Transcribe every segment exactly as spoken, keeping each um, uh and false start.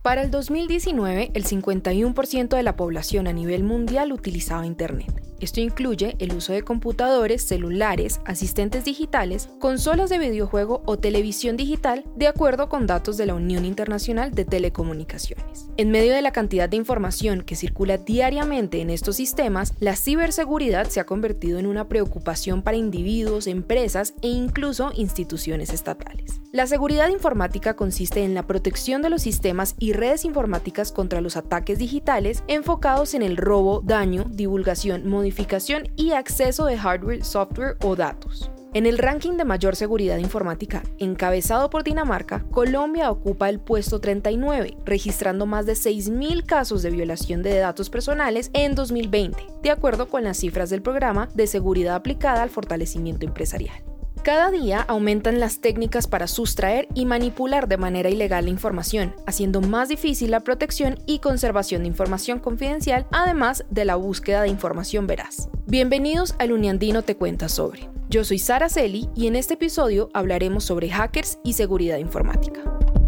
Para el dos mil diecinueve, el cincuenta y uno por ciento de la población a nivel mundial utilizaba Internet. Esto incluye el uso de computadores, celulares, asistentes digitales, consolas de videojuego o televisión digital, de acuerdo con datos de la Unión Internacional de Telecomunicaciones. En medio de la cantidad de información que circula diariamente en estos sistemas, la ciberseguridad se ha convertido en una preocupación para individuos, empresas e incluso instituciones estatales. La seguridad informática consiste en la protección de los sistemas y redes informáticas contra los ataques digitales enfocados en el robo, daño, divulgación, modificación y acceso de hardware, software o datos. En el ranking de mayor seguridad informática, encabezado por Dinamarca, Colombia ocupa el puesto treinta y nueve, registrando más de seis mil casos de violación de datos personales en dos mil veinte, de acuerdo con las cifras del Programa de Seguridad Aplicada al Fortalecimiento Empresarial. Cada día aumentan las técnicas para sustraer y manipular de manera ilegal la información, haciendo más difícil la protección y conservación de información confidencial, además de la búsqueda de información veraz. Bienvenidos al Uniandino Te Cuenta Sobre. Yo soy Sara Celi y en este episodio hablaremos sobre hackers y seguridad informática.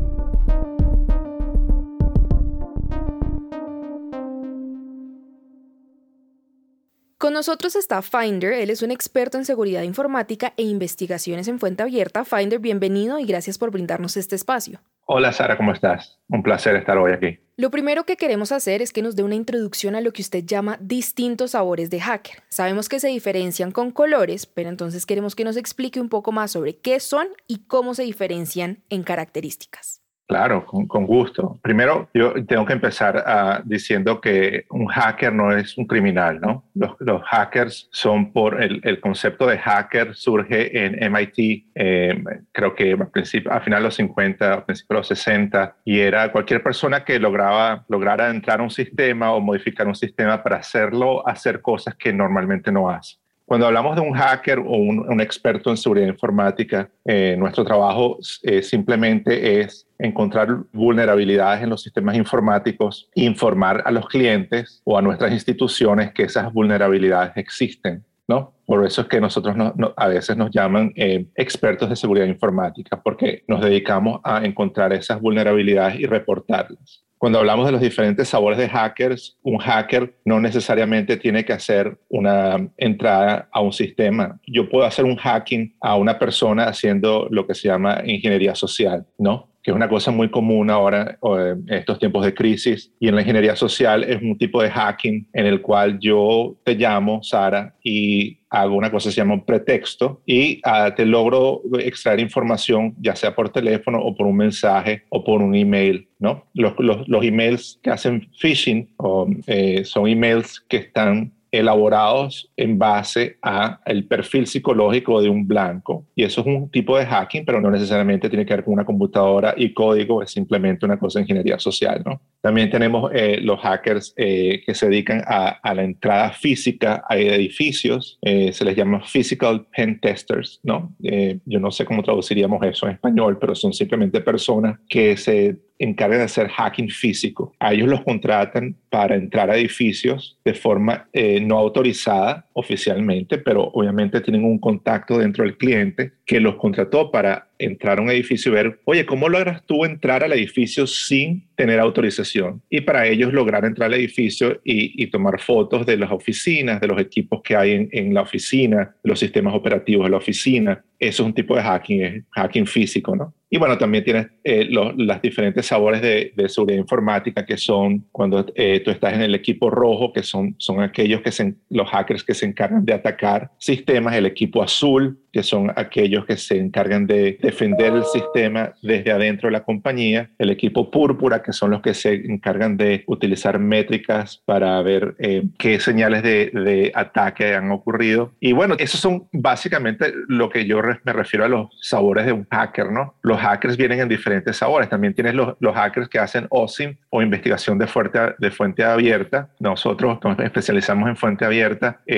Con nosotros está Finder, él es un experto en seguridad informática e investigaciones en fuente abierta. Finder, bienvenido y gracias por brindarnos este espacio. Hola Sara, ¿cómo estás? Un placer estar hoy aquí. Lo primero que queremos hacer es que nos dé una introducción a lo que usted llama distintos sabores de hacker. Sabemos que se diferencian con colores, pero entonces queremos que nos explique un poco más sobre qué son y cómo se diferencian en características. Claro, con, con gusto. Primero, yo tengo que empezar uh, diciendo que un hacker no es un criminal, ¿no? Los, los hackers son por el, el concepto de hacker surge en M I T, eh, creo que a, principio, a final de los cincuenta, a principios de los sesenta, y era cualquier persona que lograba, lograra entrar a un sistema o modificar un sistema para hacerlo, hacer cosas que normalmente no hace. Cuando hablamos de un hacker o un, un experto en seguridad informática, eh, nuestro trabajo eh, simplemente es encontrar vulnerabilidades en los sistemas informáticos, informar a los clientes o a nuestras instituciones que esas vulnerabilidades existen, ¿no? Por eso es que nosotros no, no, a veces nos llaman eh, expertos de seguridad informática, porque nos dedicamos a encontrar esas vulnerabilidades y reportarlas. Cuando hablamos de los diferentes sabores de hackers, un hacker no necesariamente tiene que hacer una entrada a un sistema. Yo puedo hacer un hacking a una persona haciendo lo que se llama ingeniería social, ¿no? Que es una cosa muy común ahora en estos tiempos de crisis. Y en la ingeniería social es un tipo de hacking en el cual yo te llamo, Sara, y hago una cosa que se llama un pretexto y uh, te logro extraer información, ya sea por teléfono o por un mensaje o por un email, ¿no? Los, los, los emails que hacen phishing o, eh, son emails que están elaborados en base a el perfil psicológico de un blanco. Y eso es un tipo de hacking, pero no necesariamente tiene que ver con una computadora y código, es simplemente una cosa de ingeniería social, ¿no? También tenemos eh, los hackers eh, que se dedican a, a la entrada física a edificios, eh, se les llama physical pen testers, ¿no? Eh, yo no sé cómo traduciríamos eso en español, pero son simplemente personas que se encargan de hacer hacking físico. A ellos los contratan para entrar a edificios de forma eh, no autorizada oficialmente, pero obviamente tienen un contacto dentro del cliente que los contrató para entrar a un edificio y ver, oye, ¿cómo logras tú entrar al edificio sin tener autorización? Y para ellos lograr entrar al edificio y, y tomar fotos de las oficinas, de los equipos que hay en, en la oficina, los sistemas operativos de la oficina. Eso es un tipo de hacking, es hacking físico, ¿no? Y bueno, también tienes eh, los las diferentes sabores de, de seguridad informática, que son cuando eh, tú estás en el equipo rojo, que son, son aquellos que se, los hackers que se encargan de atacar sistemas, el equipo azul, que son aquellos que se encargan de defender el sistema desde adentro de la compañía, el equipo púrpura, que son los que se encargan de utilizar métricas para ver eh, qué señales de, de ataque han ocurrido. Y bueno, esos son básicamente lo que yo me refiero a los sabores de un hacker, ¿no? Los hackers vienen en diferentes sabores. También tienes los, los hackers que hacen O S I M o investigación de fuente, de fuente abierta. Nosotros nos especializamos en fuente abierta. Eh,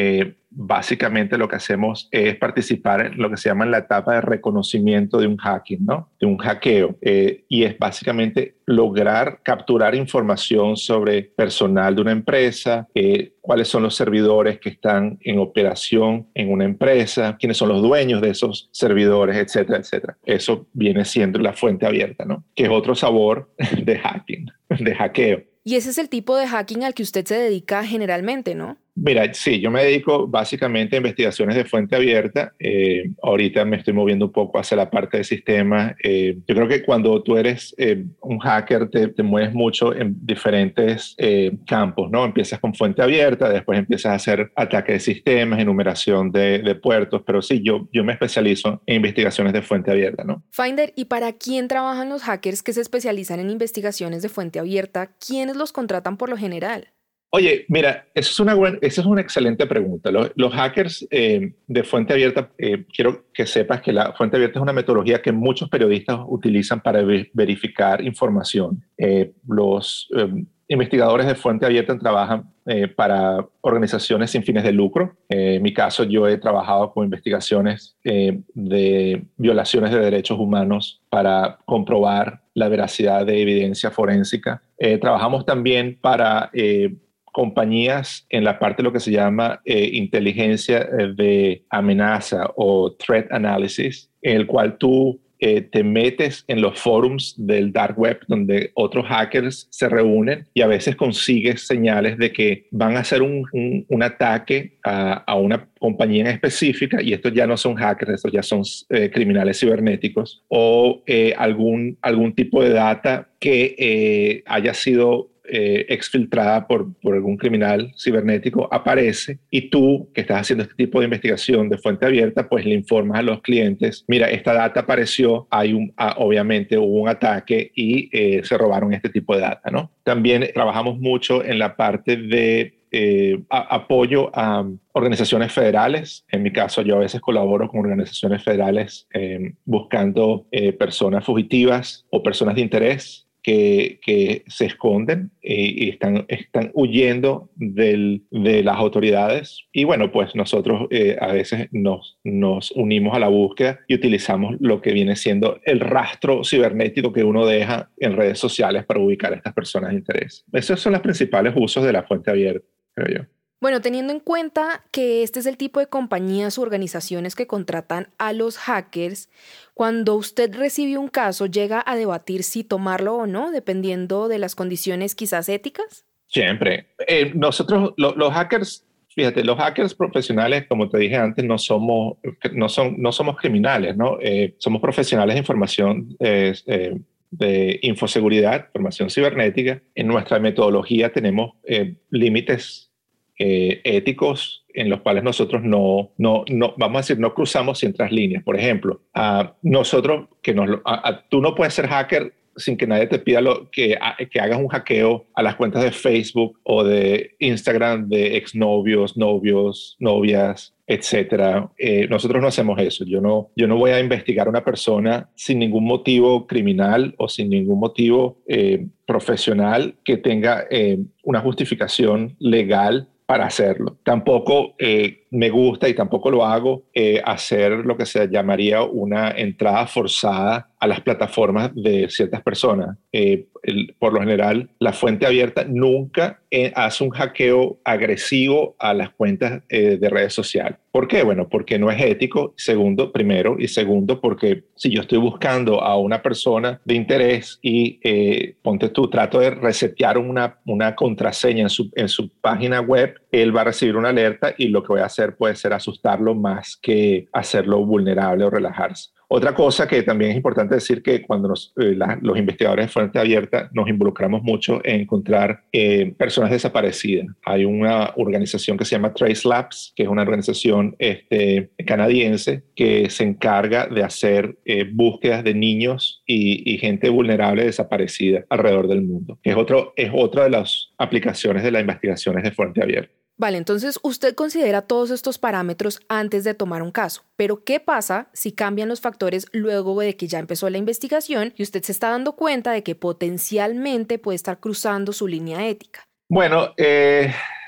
básicamente lo que hacemos es participar en lo que se llama la etapa de reconocimiento de un hacking, ¿no? De un hackeo. Eh, y es básicamente lograr capturar información sobre personal de una empresa, eh, cuáles son los servidores que están en operación en una empresa, quiénes son los dueños de esos servidores, etcétera, etcétera. Eso viene siendo la fuente abierta, ¿no? Que es otro sabor de hacking, de hackeo. Y ese es el tipo de hacking al que usted se dedica generalmente, ¿no? Mira, sí, yo me dedico básicamente a investigaciones de fuente abierta. Eh, ahorita me estoy moviendo un poco hacia la parte de sistemas. Eh, yo creo que cuando tú eres eh, un hacker te, te mueves mucho en diferentes eh, campos, ¿no? Empiezas con fuente abierta, después empiezas a hacer ataque de sistemas, enumeración de, de puertos, pero sí, yo, yo me especializo en investigaciones de fuente abierta, ¿no? Finder, ¿y para quién trabajan los hackers que se especializan en investigaciones de fuente abierta? ¿Quiénes los contratan por lo general? Oye, mira, eso es una, buena, esa es una excelente pregunta. Los, los hackers eh, de fuente abierta, eh, quiero que sepas que la fuente abierta es una metodología que muchos periodistas utilizan para ver, verificar información. Eh, los eh, investigadores de fuente abierta trabajan eh, para organizaciones sin fines de lucro. Eh, en mi caso, yo he trabajado con investigaciones eh, de violaciones de derechos humanos para comprobar la veracidad de evidencia forénsica. Eh, trabajamos también para eh, compañías en la parte de lo que se llama eh, inteligencia de amenaza o threat analysis, en el cual tú eh, te metes en los forums del dark web donde otros hackers se reúnen y a veces consigues señales de que van a hacer un, un, un ataque a, a una compañía en específica, y estos ya no son hackers, estos ya son eh, criminales cibernéticos, o eh, algún, algún tipo de data que eh, haya sido Eh, exfiltrada por, por algún criminal cibernético aparece, y tú que estás haciendo este tipo de investigación de fuente abierta pues le informas a los clientes: mira, esta data apareció, hay un, ah, obviamente hubo un ataque y eh, se robaron este tipo de data, ¿no? También trabajamos mucho en la parte de Eh, a, apoyo a organizaciones federales. En mi caso, yo a veces colaboro con organizaciones federales eh, buscando eh, personas fugitivas o personas de interés que, que se esconden y, y están, están huyendo del, de las autoridades. Y bueno, pues nosotros eh, a veces nos, nos unimos a la búsqueda y utilizamos lo que viene siendo el rastro cibernético que uno deja en redes sociales para ubicar a estas personas de interés. Esos son los principales usos de la fuente abierta, creo yo. Bueno, teniendo en cuenta que este es el tipo de compañías u organizaciones que contratan a los hackers, cuando usted recibe un caso, ¿llega a debatir si tomarlo o no, dependiendo de las condiciones quizás éticas? Siempre. Eh, nosotros, lo, los hackers, fíjate, los hackers profesionales, como te dije antes, no somos, no son, no somos criminales, ¿no? Eh, somos profesionales de información eh, eh, de infoseguridad, información cibernética. En nuestra metodología tenemos eh, límites Eh, éticos en los cuales nosotros no, no, no, vamos a decir, no cruzamos ciertas líneas. Por ejemplo, uh, nosotros, que nos, uh, uh, tú no puedes ser hacker sin que nadie te pida lo, que, uh, que hagas un hackeo a las cuentas de Facebook o de Instagram de exnovios, novios, novias, etcétera. Eh, nosotros no hacemos eso. Yo no, yo no voy a investigar a una persona sin ningún motivo criminal o sin ningún motivo eh, profesional que tenga eh, una justificación legal para hacerlo. Tampoco eh, me gusta, y tampoco lo hago, eh, hacer lo que se llamaría una entrada forzada a las plataformas de ciertas personas. Eh, el, por lo general, la fuente abierta nunca eh, hace un hackeo agresivo a las cuentas eh, de redes sociales. ¿Por qué? Bueno, porque no es ético, segundo, primero, y segundo, porque si yo estoy buscando a una persona de interés y eh, ponte tú, trato de resetear una, una contraseña en su, en su página web, él va a recibir una alerta y lo que voy a hacer puede ser asustarlo más que hacerlo vulnerable o relajarse. Otra cosa que también es importante decir, que cuando nos, eh, la, los investigadores de fuente abierta nos involucramos mucho en encontrar eh, personas desaparecidas. Hay una organización que se llama Trace Labs, que es una organización este, canadiense que se encarga de hacer eh, búsquedas de niños y, y gente vulnerable desaparecida alrededor del mundo. Es, otro, es otra de las aplicaciones de las investigaciones de fuente abierta. Vale, entonces usted considera todos estos parámetros antes de tomar un caso, pero ¿qué pasa si cambian los factores luego de que ya empezó la investigación y usted se está dando cuenta de que potencialmente puede estar cruzando su línea ética? Bueno, eh,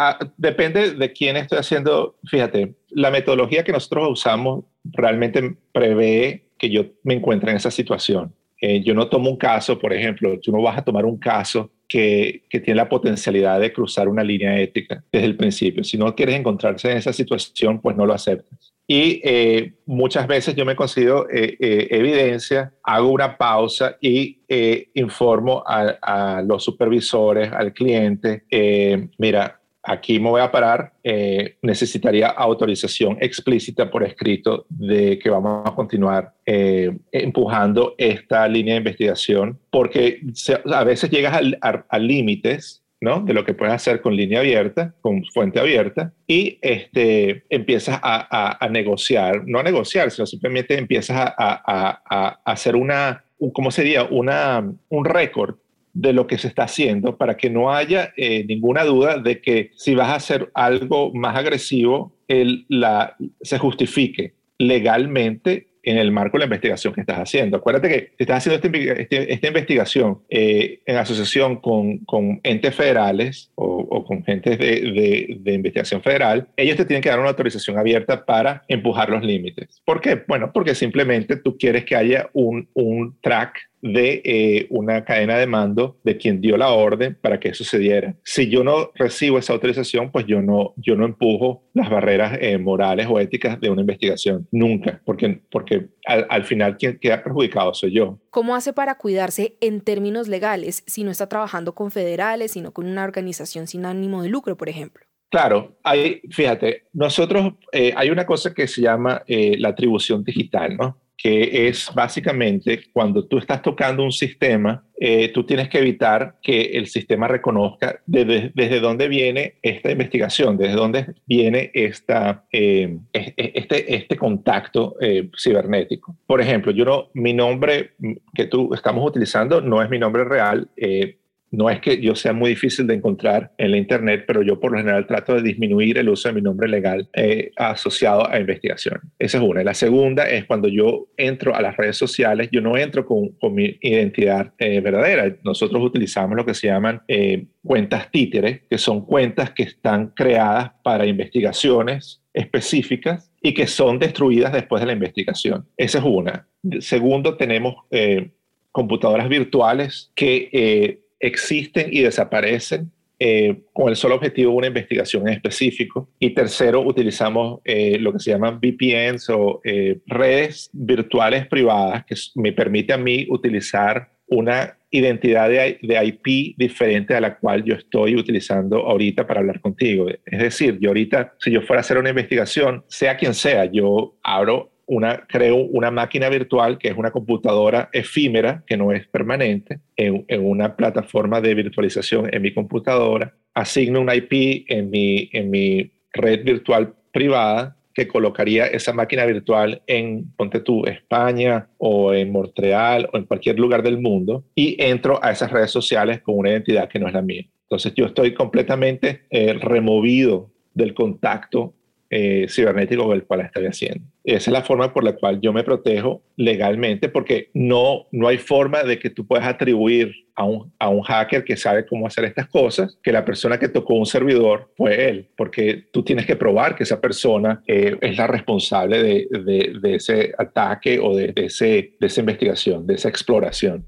a, depende de quién estoy haciendo. Fíjate, la metodología que nosotros usamos realmente prevé que yo me encuentre en esa situación. Eh, yo no tomo un caso, por ejemplo, tú no vas a tomar un caso que, que tiene la potencialidad de cruzar una línea ética desde el principio. Si no quieres encontrarse en esa situación, pues no lo aceptes. Y eh, muchas veces yo me consigo eh, eh, evidencia, hago una pausa y eh, informo a, a los supervisores, al cliente, eh, mira, aquí me voy a parar, eh, necesitaría autorización explícita por escrito de que vamos a continuar eh, empujando esta línea de investigación, porque se, a veces llegas a, a, a límites, ¿no?, de lo que puedes hacer con línea abierta, con fuente abierta, y este, empiezas a, a, a negociar, no a negociar, sino simplemente empiezas a, a, a, a hacer una, un, ¿cómo sería? Una, un récord de lo que se está haciendo para que no haya eh, ninguna duda de que si vas a hacer algo más agresivo, el, la, se justifique legalmente en el marco de la investigación que estás haciendo. Acuérdate que si estás haciendo este, este, esta investigación eh, en asociación con, con entes federales o, o con gentes de, de, de investigación federal, ellos te tienen que dar una autorización abierta para empujar los límites. ¿Por qué? Bueno, porque simplemente tú quieres que haya un, un track de eh, una cadena de mando de quien dio la orden para que eso sucediera. Si yo no recibo esa autorización, pues yo no, yo no empujo las barreras eh, morales o éticas de una investigación, nunca, porque, porque al, al final quien queda perjudicado soy yo. ¿Cómo hace para cuidarse en términos legales si no está trabajando con federales, sino con una organización sin ánimo de lucro, por ejemplo? Claro, hay, fíjate, nosotros eh, hay una cosa que se llama eh, la atribución digital, ¿no?, que es básicamente cuando tú estás tocando un sistema, eh, tú tienes que evitar que el sistema reconozca desde, desde dónde viene esta investigación, desde dónde viene esta, eh, este, este contacto eh, cibernético. Por ejemplo, yo no, mi nombre que tú estamos utilizando no es mi nombre real. Eh, No es que yo sea muy difícil de encontrar en la internet, pero yo por lo general trato de disminuir el uso de mi nombre legal eh, asociado a investigación. Esa es una. Y la segunda es cuando yo entro a las redes sociales, yo no entro con, con mi identidad eh, verdadera. Nosotros utilizamos lo que se llaman eh, cuentas títeres, que son cuentas que están creadas para investigaciones específicas y que son destruidas después de la investigación. Esa es una. Segundo, tenemos eh, computadoras virtuales que eh, existen y desaparecen eh, con el solo objetivo de una investigación en específico. Y tercero, utilizamos eh, lo que se llaman V P Ns o eh, redes virtuales privadas que me permite a mí utilizar una identidad de, de I P diferente a la cual yo estoy utilizando ahorita para hablar contigo. Es decir, yo ahorita, si yo fuera a hacer una investigación, sea quien sea, yo abro Una, creo una máquina virtual que es una computadora efímera, que no es permanente, en, en una plataforma de virtualización en mi computadora, asigno un I P en mi, en mi red virtual privada que colocaría esa máquina virtual en, ponte tú, España o en Montreal o en cualquier lugar del mundo, y entro a esas redes sociales con una identidad que no es la mía. Entonces yo estoy completamente eh, removido del contacto Eh, cibernético con el cual estoy haciendo. Esa es la forma por la cual yo me protejo legalmente, porque no, no hay forma de que tú puedas atribuir a un, a un hacker que sabe cómo hacer estas cosas, que la persona que tocó un servidor fue él, porque tú tienes que probar que esa persona eh, es la responsable de, de, de ese ataque o de, de, ese, de esa investigación, de esa exploración.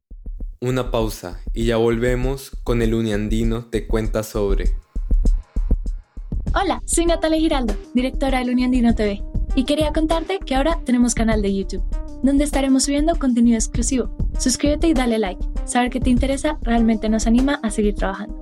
Una pausa y ya volvemos con el Uniandino te cuenta sobre... Hola, soy Natalia Giraldo, directora del Uniandino T V, y quería contarte que ahora tenemos canal de YouTube, donde estaremos subiendo contenido exclusivo. Suscríbete y dale like. Saber que te interesa realmente nos anima a seguir trabajando.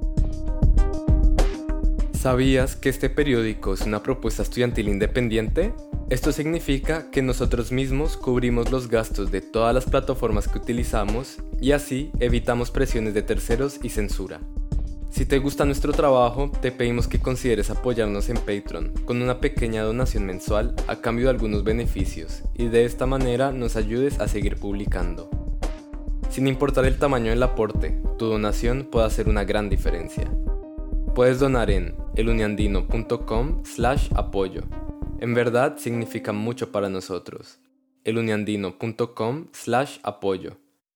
¿Sabías que este periódico es una propuesta estudiantil independiente? Esto significa que nosotros mismos cubrimos los gastos de todas las plataformas que utilizamos y así evitamos presiones de terceros y censura. Si te gusta nuestro trabajo, te pedimos que consideres apoyarnos en Patreon con una pequeña donación mensual a cambio de algunos beneficios y de esta manera nos ayudes a seguir publicando. Sin importar el tamaño del aporte, tu donación puede hacer una gran diferencia. Puedes donar en eluniandino.com slash apoyo. En verdad significa mucho para nosotros. eluniandino.com slash apoyo.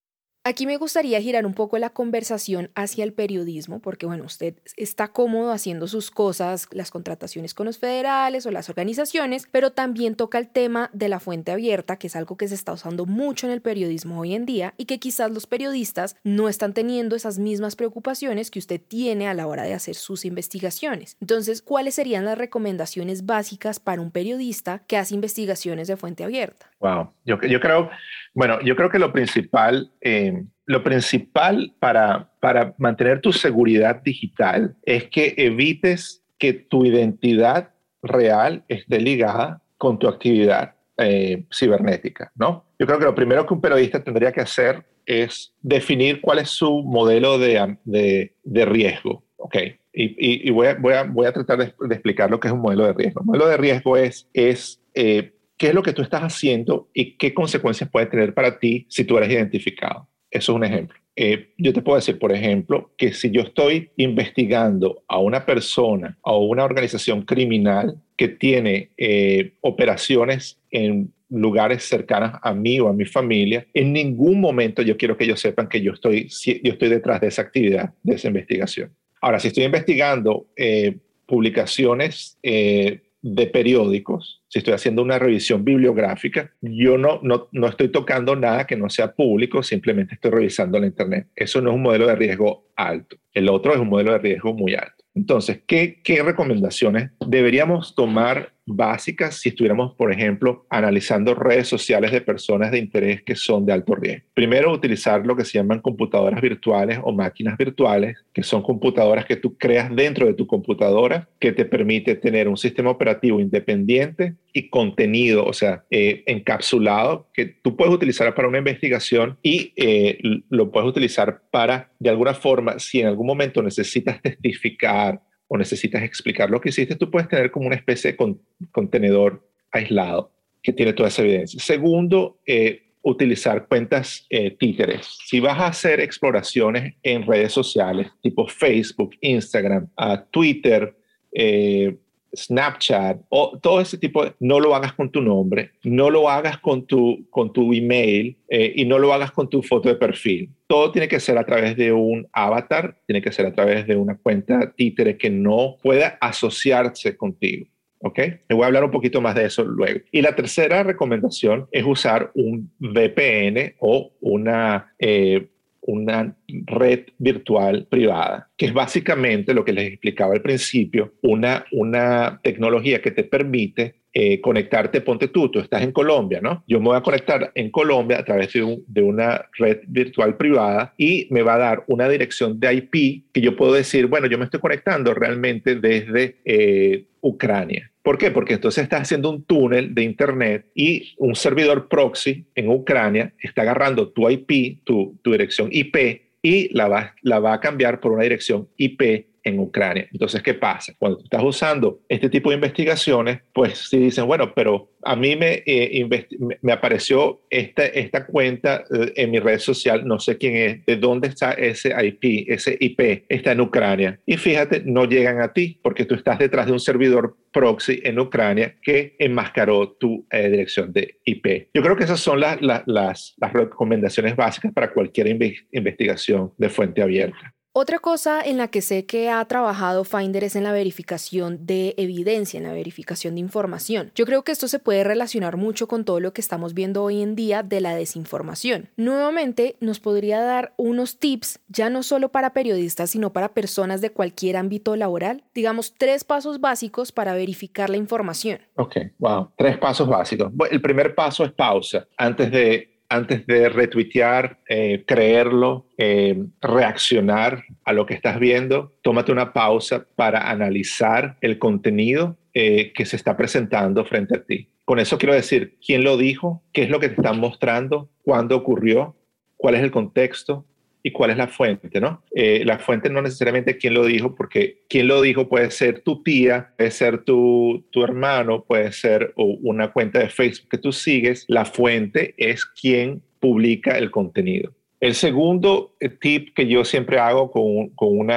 Aquí me gustaría girar un poco la conversación hacia el periodismo, porque bueno, usted está cómodo haciendo sus cosas, las contrataciones con los federales o las organizaciones, pero también toca el tema de la fuente abierta, que es algo que se está usando mucho en el periodismo hoy en día y que quizás los periodistas no están teniendo esas mismas preocupaciones que usted tiene a la hora de hacer sus investigaciones. Entonces, ¿cuáles serían las recomendaciones básicas para un periodista que hace investigaciones de fuente abierta? Wow, yo, yo creo, bueno, yo creo que lo principal, eh, lo principal para, para mantener tu seguridad digital es que evites que tu identidad real esté ligada con tu actividad eh, cibernética, ¿no? Yo creo que lo primero que un periodista tendría que hacer es definir cuál es su modelo de, de, de riesgo, ¿ok? Y, y, y voy, a, voy, a, voy a tratar de, de explicar lo que es un modelo de riesgo. Un modelo de riesgo es, es eh, qué es lo que tú estás haciendo y qué consecuencias puede tener para ti si tú eres identificado. Eso es un ejemplo. Eh, yo te puedo decir, por ejemplo, que si yo estoy investigando a una persona o una organización criminal que tiene eh, operaciones en lugares cercanos a mí o a mi familia, en ningún momento yo quiero que ellos sepan que yo estoy, yo estoy detrás de esa actividad, de esa investigación. Ahora, si estoy investigando eh, publicaciones eh, de periódicos, si estoy haciendo una revisión bibliográfica, yo no, no, no estoy tocando nada que no sea público, simplemente estoy revisando la internet. Eso no es un modelo de riesgo alto. El otro es un modelo de riesgo muy alto. Entonces, ¿qué, qué recomendaciones deberíamos tomar básicas si estuviéramos, por ejemplo, analizando redes sociales de personas de interés que son de alto riesgo? Primero, utilizar lo que se llaman computadoras virtuales o máquinas virtuales, que son computadoras que tú creas dentro de tu computadora, que te permite tener un sistema operativo independiente y contenido, o sea, eh, encapsulado, que tú puedes utilizar para una investigación y eh, lo puedes utilizar para, de alguna forma, si en algún momento necesitas testificar o necesitas explicar lo que hiciste, tú puedes tener como una especie de con, contenedor aislado que tiene toda esa evidencia. Segundo, eh, utilizar cuentas eh, títeres. Si vas a hacer exploraciones en redes sociales, tipo Facebook, Instagram, uh, Twitter, eh, Snapchat, o todo ese tipo de, no lo hagas con tu nombre, no lo hagas con tu, con tu email eh, y no lo hagas con tu foto de perfil. Todo tiene que ser a través de un avatar, tiene que ser a través de una cuenta títere que no pueda asociarse contigo. ¿Ok? Le voy a hablar un poquito más de eso luego. Y la tercera recomendación es usar un V P N o una, eh, una red virtual privada, que es básicamente lo que les explicaba al principio, una, una tecnología que te permite eh, conectarte. Ponte tú, tú estás en Colombia, ¿no? Yo me voy a conectar en Colombia a través de, un, de una red virtual privada y me va a dar una dirección de I P que yo puedo decir, bueno, yo me estoy conectando realmente desde eh, Ucrania. ¿Por qué? Porque entonces estás haciendo un túnel de internet y un servidor proxy en Ucrania está agarrando tu I P, tu, tu dirección I P, y la va, la va a cambiar por una dirección I P en Ucrania. Entonces, ¿qué pasa? Cuando tú estás usando este tipo de investigaciones, pues si dicen, bueno, pero a mí me, eh, investi- me apareció esta, esta cuenta eh, en mi red social, no sé quién es, de dónde está ese I P, ese I P, está en Ucrania. Y fíjate, no llegan a ti porque tú estás detrás de un servidor proxy en Ucrania que enmascaró tu eh, dirección de I P. Yo creo que esas son la, la, las, las recomendaciones básicas para cualquier inve- investigación de fuente abierta. Otra cosa en la que sé que ha trabajado Finder es en la verificación de evidencia, en la verificación de información. Yo creo que esto se puede relacionar mucho con todo lo que estamos viendo hoy en día de la desinformación. Nuevamente, ¿nos podría dar unos tips, ya no solo para periodistas, sino para personas de cualquier ámbito laboral? Digamos, tres pasos básicos para verificar la información. Ok, wow. Tres pasos básicos. Bueno, el primer paso es pausa. Antes de Antes de retuitear, eh, creerlo, eh, reaccionar a lo que estás viendo, tómate una pausa para analizar el contenido eh, que se está presentando frente a ti. Con eso quiero decir quién lo dijo, qué es lo que te están mostrando, cuándo ocurrió, cuál es el contexto y cuál es la fuente, ¿no? Eh, la fuente no necesariamente quién lo dijo, porque quién lo dijo puede ser tu tía, puede ser tu, tu hermano, puede ser una cuenta de Facebook que tú sigues. La fuente es quien publica el contenido. El segundo tip que yo siempre hago con, con una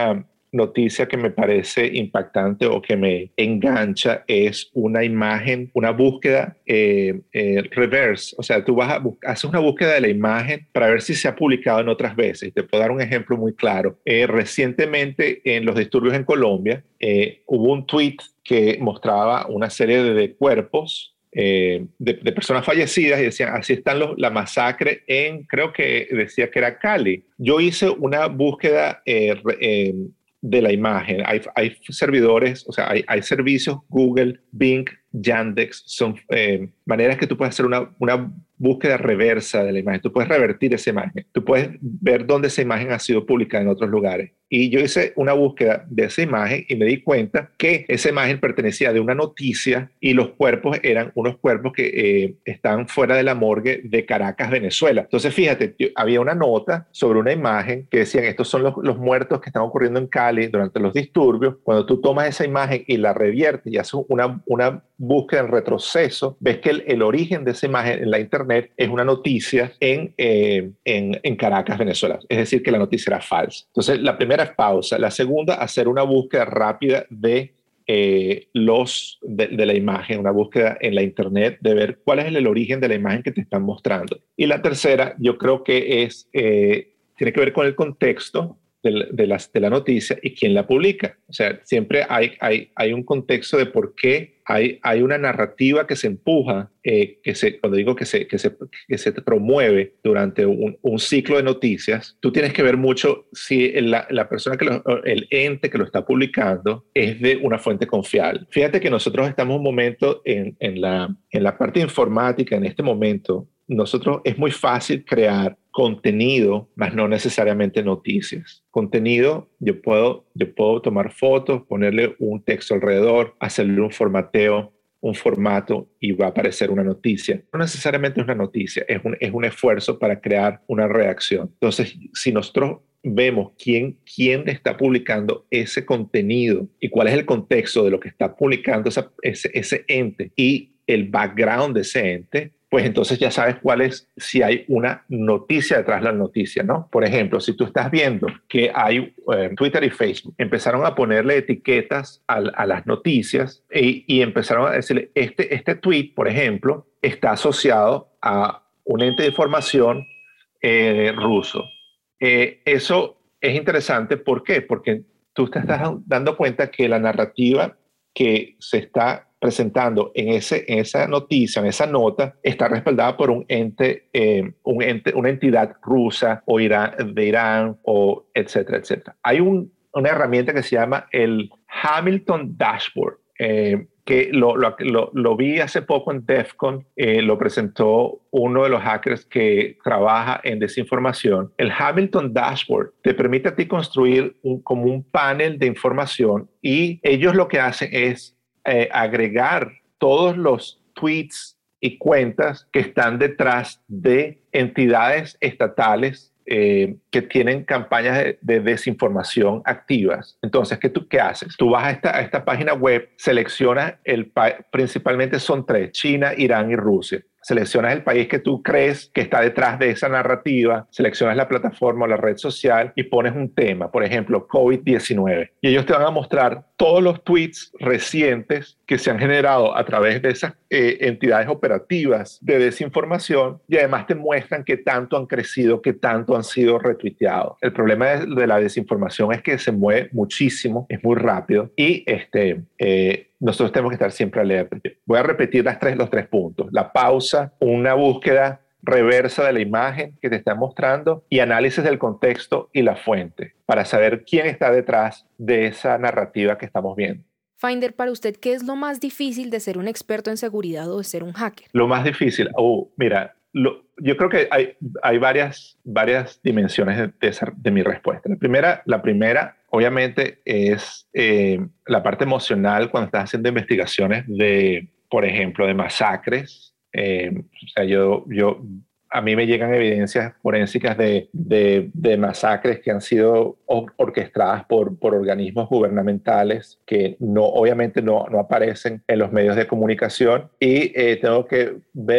noticia que me parece impactante o que me engancha es una imagen, una búsqueda eh, eh, reverse. O sea, tú vas a haces una búsqueda de la imagen para ver si se ha publicado en otras veces. Te puedo dar un ejemplo muy claro. Eh, recientemente, en los disturbios en Colombia, eh, hubo un tweet que mostraba una serie de, de cuerpos Eh, de, de personas fallecidas y decían, así están los, la masacre en, creo que decía que era Cali. Yo hice una búsqueda eh, eh, de la imagen. Hay, hay servidores, o sea, hay, hay servicios, Google, Bing, Yandex, son eh, maneras que tú puedes hacer una, una búsqueda reversa de la imagen. Tú puedes revertir esa imagen. Tú puedes ver dónde esa imagen ha sido publicada en otros lugares. Y yo hice una búsqueda de esa imagen y me di cuenta que esa imagen pertenecía de una noticia y los cuerpos eran unos cuerpos que eh, están fuera de la morgue de Caracas, Venezuela. Entonces, fíjate, había una nota sobre una imagen que decían, estos son los, los muertos que están ocurriendo en Cali durante los disturbios. Cuando tú tomas esa imagen y la reviertes y haces una, una búsqueda en retroceso, ves que el, el origen de esa imagen en la internet es una noticia en, eh, en, en Caracas, Venezuela. Es decir, que la noticia era falsa. Entonces, la primera es pausa. La segunda, hacer una búsqueda rápida de, eh, los, de, de la imagen, una búsqueda en la internet de ver cuál es el, el origen de la imagen que te están mostrando. Y la tercera, yo creo que es, eh, tiene que ver con el contexto de, de, las, de la noticia y quién la publica. O sea, siempre hay, hay, hay un contexto de por qué hay, hay una narrativa que se empuja, eh, que se, cuando digo que se, que se, que se promueve durante un, un ciclo de noticias. Tú tienes que ver mucho si la, la persona, que lo, el ente que lo está publicando es de una fuente confiable. Fíjate que nosotros estamos en un momento en, en, la, en la parte informática, en este momento, nosotros es muy fácil crear contenido, más no necesariamente noticias. Contenido, yo puedo, yo puedo tomar fotos, ponerle un texto alrededor, hacerle un formateo, un formato y va a aparecer una noticia. No necesariamente es una noticia, es un, es un esfuerzo para crear una reacción. Entonces, si nosotros vemos quién, quién está publicando ese contenido y cuál es el contexto de lo que está publicando esa, ese, ese ente y el background de ese ente, pues entonces ya sabes cuál es, si hay una noticia detrás de la noticia, ¿no? Por ejemplo, si tú estás viendo que hay eh, Twitter y Facebook empezaron a ponerle etiquetas a, a las noticias y, y empezaron a decirle, este, este tweet, por ejemplo, está asociado a un ente de información eh, ruso. Eh, eso es interesante, ¿por qué? Porque tú te estás dando cuenta que la narrativa que se está presentando en, ese, en esa noticia, en esa nota, está respaldada por un ente, eh, un ente, una entidad rusa o Irán, de Irán, o etcétera, etcétera. Hay un, una herramienta que se llama el Hamilton Dashboard, eh, que lo, lo, lo, lo vi hace poco en DEF CON, eh, lo presentó uno de los hackers que trabaja en desinformación. El Hamilton Dashboard te permite a ti construir un, como un panel de información y ellos lo que hacen es Eh, agregar todos los tweets y cuentas que están detrás de entidades estatales eh, que tienen campañas de, de desinformación activas. Entonces, ¿qué, tú, ¿qué haces? Tú vas a esta, a esta página web, seleccionas, el principalmente son tres, China, Irán y Rusia. Seleccionas el país que tú crees que está detrás de esa narrativa, seleccionas la plataforma o la red social y pones un tema, por ejemplo, COVID diecinueve. Y ellos te van a mostrar todos los tweets recientes que se han generado a través de esas eh, entidades operativas de desinformación y además te muestran qué tanto han crecido, qué tanto han sido retuiteados. El problema de, de la desinformación es que se mueve muchísimo, es muy rápido y este... Eh, nosotros tenemos que estar siempre alerta. Voy a repetir las tres, los tres puntos. La pausa, una búsqueda reversa de la imagen que te está mostrando y análisis del contexto y la fuente para saber quién está detrás de esa narrativa que estamos viendo. Finder, para usted, ¿qué es lo más difícil de ser un experto en seguridad o de ser un hacker? Lo más difícil, oh, mira, lo, yo creo que hay, hay varias, varias dimensiones de, de, esa, de mi respuesta. La primera, la primera obviamente es eh, la parte emocional cuando estás haciendo investigaciones de, por ejemplo, de masacres. Eh, o sea, yo, yo, a mí me llegan evidencias forensicas de, de, de masacres que han sido or- orquestadas por, por organismos gubernamentales que no, obviamente no, no aparecen en los medios de comunicación y eh, tengo que ver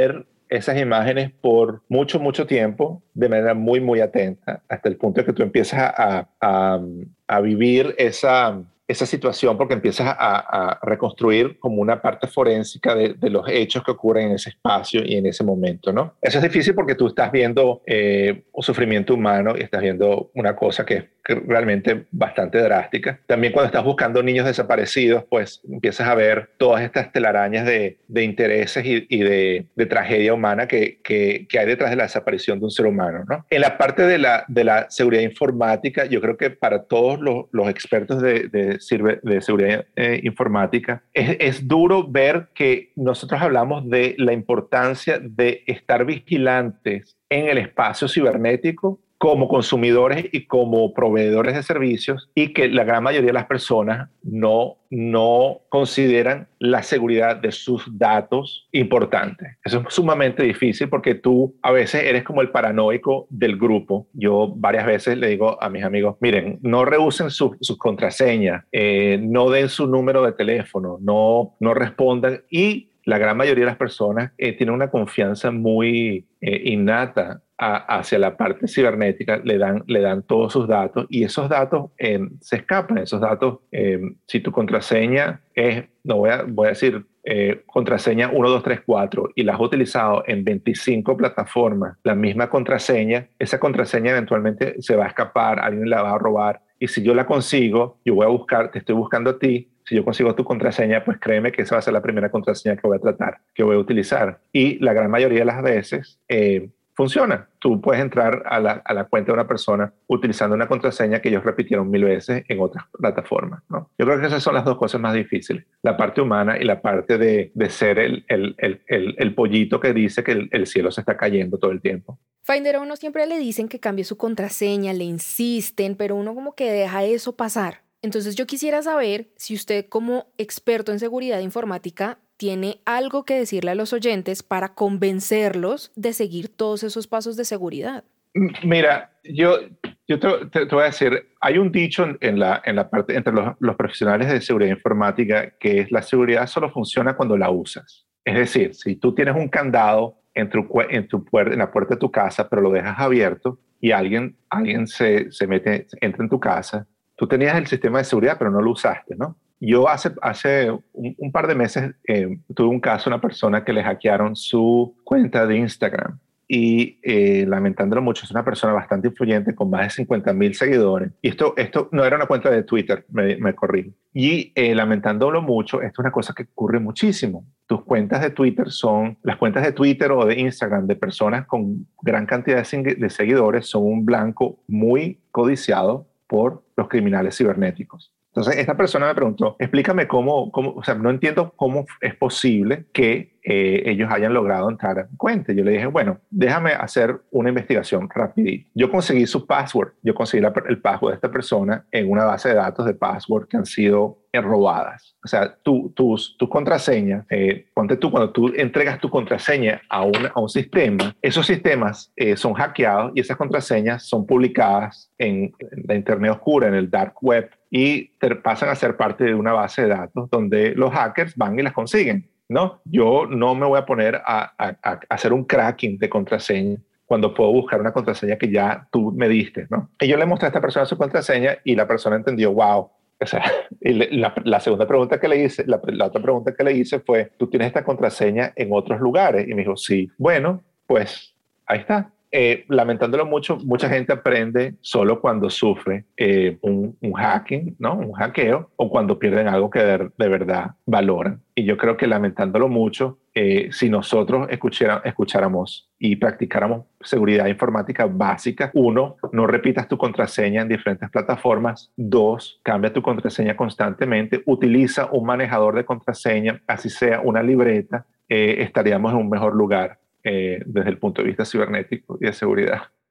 esas imágenes por mucho, mucho tiempo de manera muy, muy atenta, hasta el punto de que tú empiezas a, a, a vivir esa, esa situación porque empiezas a, a reconstruir como una parte forénsica de, de los hechos que ocurren en ese espacio y en ese momento, ¿no? Eso es difícil porque tú estás viendo eh, un sufrimiento humano y estás viendo una cosa que es realmente bastante drástica. También cuando estás buscando niños desaparecidos, pues empiezas a ver todas estas telarañas de, de intereses y, y de, de tragedia humana que, que, que hay detrás de la desaparición de un ser humano, ¿no? En la parte de la, de la seguridad informática, yo creo que para todos los, los expertos de, de, de seguridad eh, informática, es, es duro ver que nosotros hablamos de la importancia de estar vigilantes en el espacio cibernético como consumidores y como proveedores de servicios, y que la gran mayoría de las personas no, no consideran la seguridad de sus datos importante. Eso es sumamente difícil porque tú a veces eres como el paranoico del grupo. Yo varias veces le digo a mis amigos, miren, no rehúsen sus su contraseñas, eh, no den su número de teléfono, no, no respondan, y la gran mayoría de las personas eh, tienen una confianza muy eh, innata a, hacia la parte cibernética, le dan, le dan todos sus datos y esos datos eh, se escapan. Esos datos, eh, si tu contraseña es, no voy a, voy a decir eh, contraseña uno dos tres cuatro y la has utilizado en veinticinco plataformas, la misma contraseña, esa contraseña eventualmente se va a escapar, alguien la va a robar, y si yo la consigo, yo voy a buscar, te estoy buscando a ti. Si yo consigo tu contraseña, pues créeme que esa va a ser la primera contraseña que voy a tratar, que voy a utilizar. Y la gran mayoría de las veces eh, funciona. Tú puedes entrar a la, a la cuenta de una persona utilizando una contraseña que ellos repitieron mil veces en otras plataformas, ¿no? Yo creo que esas son las dos cosas más difíciles. La parte humana y la parte de, de ser el, el, el, el, el pollito que dice que el, el cielo se está cayendo todo el tiempo. Finder, a uno siempre le dicen que cambie su contraseña, le insisten, pero uno como que deja eso pasar. Entonces yo quisiera saber si usted, como experto en seguridad informática, tiene algo que decirle a los oyentes para convencerlos de seguir todos esos pasos de seguridad. Mira, yo, yo te, te, te voy a decir, hay un dicho en la, en la parte entre los, los profesionales de seguridad informática que es: la seguridad solo funciona cuando la usas. Es decir, si tú tienes un candado en, tu, en, tu puerta, en la puerta de tu casa, pero lo dejas abierto y alguien, alguien se, se mete, entra en tu casa, tú tenías el sistema de seguridad, pero no lo usaste, ¿no? Yo hace, hace un, un par de meses eh, tuve un caso, una persona que le hackearon su cuenta de Instagram y eh, lamentándolo mucho, es una persona bastante influyente con más de cincuenta mil seguidores. Y esto, esto no era una cuenta de Twitter, me, me corrí. Y eh, lamentándolo mucho, esto es una cosa que ocurre muchísimo. Tus cuentas de Twitter son, las cuentas de Twitter o de Instagram de personas con gran cantidad de, de seguidores son un blanco muy codiciado por los criminales cibernéticos. Entonces, esta persona me preguntó, explícame cómo, cómo, o sea, no entiendo cómo es posible que eh, ellos hayan logrado entrar a mi cuenta. Yo le dije, bueno, déjame hacer una investigación rapidito. Yo conseguí su password, yo conseguí la, el password de esta persona en una base de datos de password que han sido robadas. O sea, tu, tus, tus contraseñas, eh, ponte tú, cuando tú entregas tu contraseña a un, a un sistema, esos sistemas eh, son hackeados y esas contraseñas son publicadas en, en la internet oscura, en el dark web, y te pasan a ser parte de una base de datos donde los hackers van y las consiguen, ¿no? Yo no me voy a poner a, a, a hacer un cracking de contraseña cuando puedo buscar una contraseña que ya tú me diste, ¿no? Y yo le mostré a esta persona su contraseña y la persona entendió, wow. O sea, y la, la segunda pregunta que le hice, la, la otra pregunta que le hice fue, ¿tú tienes esta contraseña en otros lugares? Y me dijo, sí. Bueno, pues ahí está. Eh, lamentándolo mucho, mucha gente aprende solo cuando sufre eh, un, un hacking, ¿no? Un hackeo, o cuando pierden algo que de, de verdad valoran. Y yo creo que lamentándolo mucho, eh, si nosotros escuchara, escucháramos y practicáramos seguridad informática básica, uno, no repitas tu contraseña en diferentes plataformas. Dos, cambia tu contraseña constantemente. Utiliza un manejador de contraseña, así sea una libreta, eh, estaríamos en un mejor lugar. Eh, desde el punto de vista cibernético y de seguridad.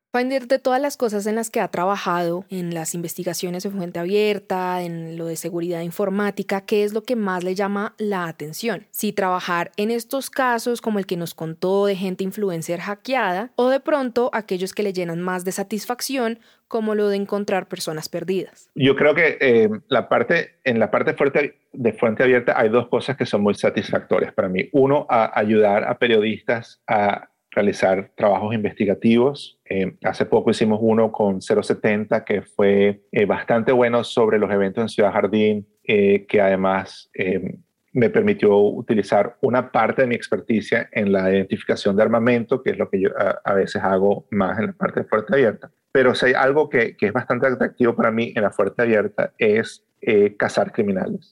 Finder, de todas las cosas en las que ha trabajado, en las investigaciones de fuente abierta, en lo de seguridad informática, ¿qué es lo que más le llama la atención? Si trabajar en estos casos como el que nos contó de gente influencer hackeada, o de pronto aquellos que le llenan más de satisfacción, como lo de encontrar personas perdidas. Yo creo que eh, la parte, en la parte fuerte de fuente abierta hay dos cosas que son muy satisfactorias para mí. Uno, a ayudar a periodistas a realizar trabajos investigativos. Eh, hace poco hicimos uno con cero setenta que fue eh, bastante bueno sobre los eventos en Ciudad Jardín, eh, que además eh, me permitió utilizar una parte de mi experticia en la identificación de armamento, que es lo que yo a, a veces hago más en la parte de fuente abierta. Pero si hay algo que, que es bastante atractivo para mí en la fuente abierta es eh, cazar criminales.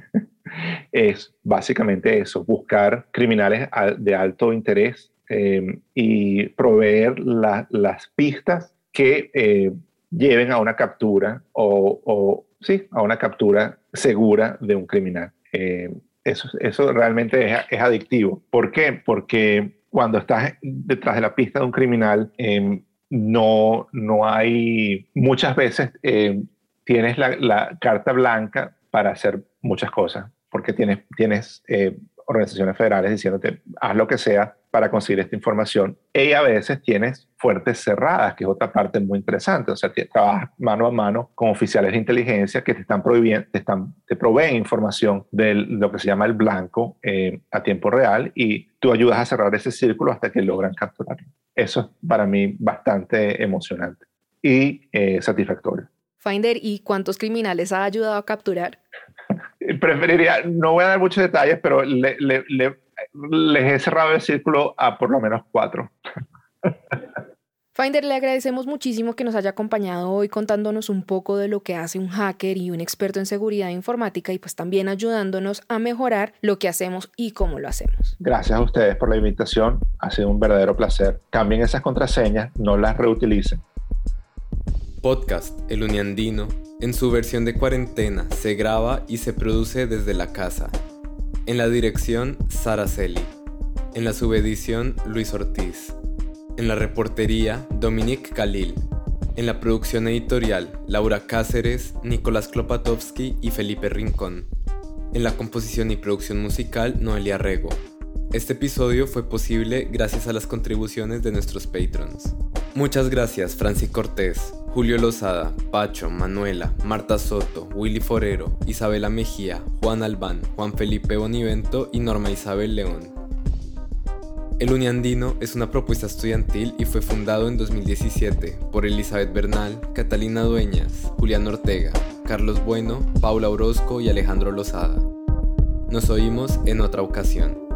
Es básicamente eso, buscar criminales de alto interés eh, y proveer la, las pistas que eh, lleven a una captura o, o sí, a una captura segura de un criminal. Eh, eso, eso realmente es, es adictivo. ¿Por qué? Porque cuando estás detrás de la pista de un criminal, eh, no, no hay, muchas veces eh, tienes la, la carta blanca para hacer muchas cosas, porque tienes, tienes eh, organizaciones federales diciéndote haz lo que sea para conseguir esta información, y a veces tienes fuertes cerradas, que es otra parte muy interesante. O sea, te, trabajas mano a mano con oficiales de inteligencia que te están prohibiendo, te, están, te proveen información de lo que se llama el blanco eh, a tiempo real, y tú ayudas a cerrar ese círculo hasta que logran capturarlo. Eso es para mí bastante emocionante y eh, satisfactorio. Finder, ¿y cuántos criminales ha ayudado a capturar? Preferiría, no voy a dar muchos detalles, pero le, le, le, les he cerrado el círculo a por lo menos cuatro. Finder, le agradecemos muchísimo que nos haya acompañado hoy contándonos un poco de lo que hace un hacker y un experto en seguridad informática, y pues también ayudándonos a mejorar lo que hacemos y cómo lo hacemos. Gracias a ustedes por la invitación, ha sido un verdadero placer. Cambien esas contraseñas, no las reutilicen. Podcast El Uniandino, en su versión de cuarentena, se graba y se produce desde la casa. En la dirección, Sara Celi. En la subedición, Luis Ortiz. En la reportería, Dominique Khalil. En la producción editorial, Laura Cáceres, Nicolás Klopatowski y Felipe Rincón. En la composición y producción musical, Noelia Rego. Este episodio fue posible gracias a las contribuciones de nuestros patrons. Muchas gracias Franci Cortés, Julio Lozada, Pacho, Manuela, Marta Soto, Willy Forero, Isabela Mejía, Juan Albán, Juan Felipe Bonivento y Norma Isabel León. El Uniandino es una propuesta estudiantil y fue fundado en dos mil diecisiete por Elizabeth Bernal, Catalina Dueñas, Julián Ortega, Carlos Bueno, Paula Orozco y Alejandro Lozada. Nos oímos en otra ocasión.